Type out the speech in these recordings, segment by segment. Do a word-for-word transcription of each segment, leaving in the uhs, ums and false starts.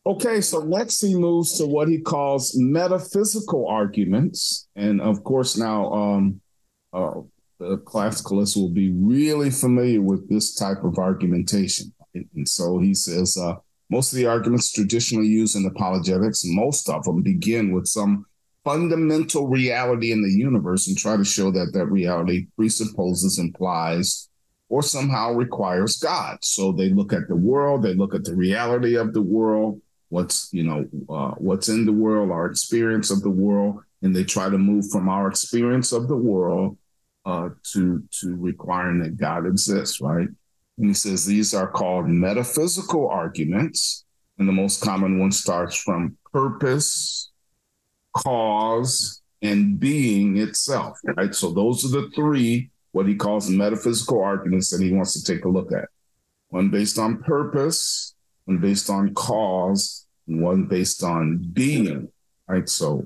Okay, so next he moves to what he calls metaphysical arguments. And of course, now um, uh, the classicalists will be really familiar with this type of argumentation. And so he says uh, most of the arguments traditionally used in apologetics, most of them begin with some fundamental reality in the universe and try to show that that reality presupposes, implies, or somehow requires God. So they look at the world, they look at the reality of the world, what's, you know, uh, what's in the world, our experience of the world, and they try to move from our experience of the world uh, to, to requiring that God exists, right? And he says these are called metaphysical arguments. And the most common one starts from purpose, cause, and being itself, right? So those are the three, what he calls metaphysical arguments that he wants to take a look at. One based on purpose, one based on cause, and one based on being, right? So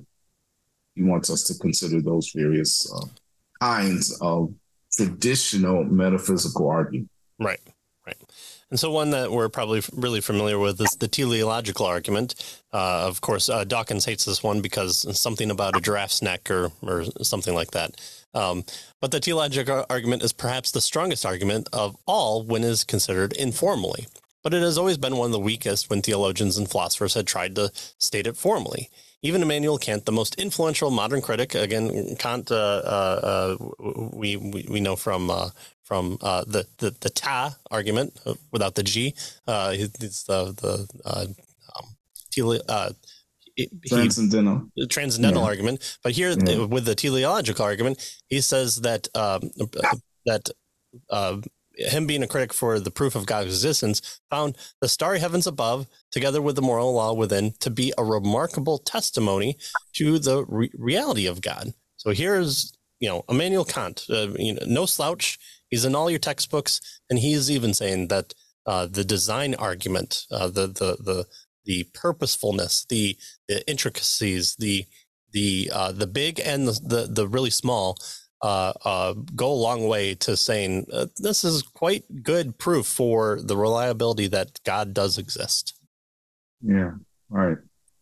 he wants us to consider those various uh, kinds of traditional metaphysical arguments. Right, right. And so one that we're probably really familiar with is the teleological argument. Uh, of course, uh, Dawkins hates this one because something about a giraffe's neck or, or something like that. Um, but the teleological argument is perhaps the strongest argument of all when it is considered informally. But it has always been one of the weakest when theologians and philosophers had tried to state it formally. Even Immanuel Kant, the most influential modern critic, again, Kant, uh, uh, we, we we know from uh, from uh, the, the the ta argument uh, without the g. Uh, it's the the uh, um, tele, uh, he, transcendental he, transcendental yeah. argument. But here yeah. with the teleological argument, he says that um, that. Uh, him being a critic for the proof of God's existence, found the starry heavens above, together with the moral law within, to be a remarkable testimony to the re- reality of God. So here's, you know, Immanuel Kant, uh, you know, no slouch. He's in all your textbooks, and he's even saying that uh, the design argument, uh, the the the the purposefulness, the the intricacies, the the uh, the big and the, the the really small. Uh, uh, go a long way to saying uh, this is quite good proof for the reliability that God does exist. Yeah, right.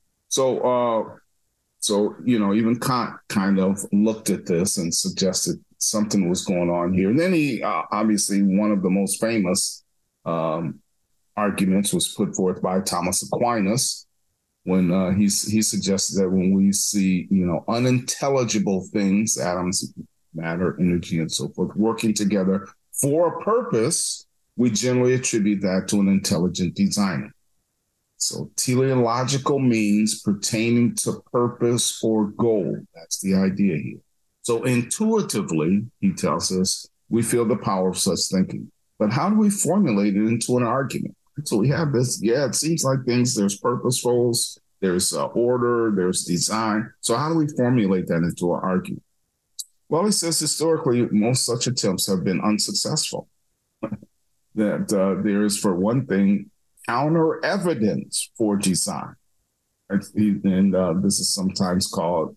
So, uh, so you know, even Kant kind of looked at this and suggested something was going on here. And then he, uh, obviously, one of the most famous um, arguments was put forth by Thomas Aquinas when uh, he he suggested that when we see, you know, unintelligible things, atoms, matter, energy, and so forth, working together for a purpose, we generally attribute that to an intelligent designer. So teleological means pertaining to purpose or goal. That's the idea here. So intuitively, he tells us, we feel the power of such thinking. But how do we formulate it into an argument? So we have this, yeah, it seems like things, there's purposefuls, there's uh, order, there's design. So how do we formulate that into an argument? Well, he says historically, most such attempts have been unsuccessful. that uh, there is, for one thing, counter evidence for design. And uh, this is sometimes called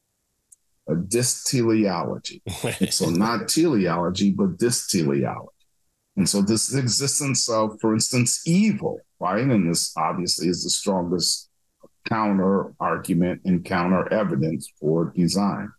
a dysteleology. So not teleology, but dysteleology. And so this existence of, for instance, evil, right? And this obviously is the strongest counter argument and counter evidence for design.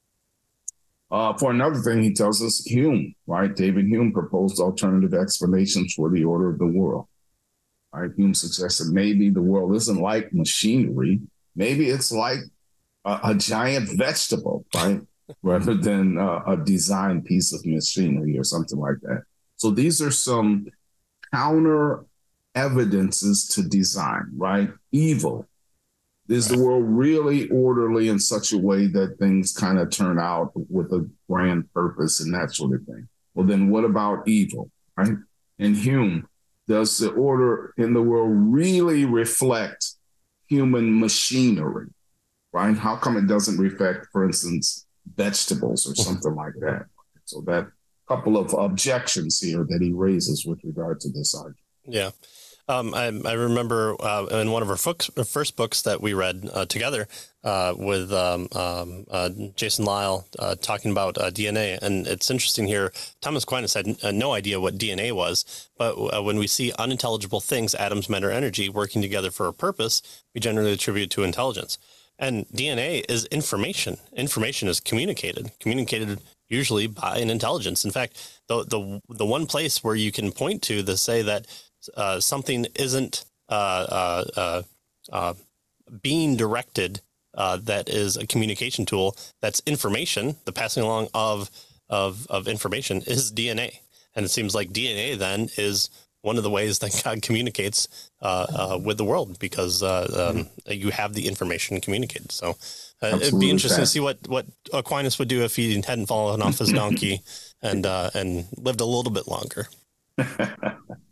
Uh, for another thing, he tells us Hume, right? David Hume proposed alternative explanations for the order of the world. Right? Hume suggested maybe the world isn't like machinery. Maybe it's like a, a giant vegetable, right? Rather than uh, a designed piece of machinery or something like that. So these are some counter evidences to design, right? Evil. Is the world really orderly in such a way that things kind of turn out with a grand purpose and that sort of thing? Well, then what about evil, right? And Hume, does the order in the world really reflect human machinery, right? How come it doesn't reflect, for instance, vegetables or something like that? So that couple of objections here that he raises with regard to this argument. Yeah. Um, I, I remember uh, in one of our fooks, first books that we read uh, together uh, with um, um, uh, Jason Lyle uh, talking about uh, D N A. And it's interesting here. Thomas Aquinas had uh, no idea what D N A was. But uh, when we see unintelligible things, atoms, matter, energy, working together for a purpose, we generally attribute to intelligence. And D N A is information. Information is communicated, communicated usually by an intelligence. In fact, the the the one place where you can point to to say that uh, something isn't uh, uh, uh, uh, being directed, uh, that is a communication tool, that's information, the passing along of of of information, is D N A. And it seems like D N A then is one of the ways that God communicates uh, uh, with the world, because uh, um, you have the information communicated. So uh, it'd be interesting fact. to see what, what Aquinas would do if he hadn't fallen off his donkey and uh, and lived a little bit longer.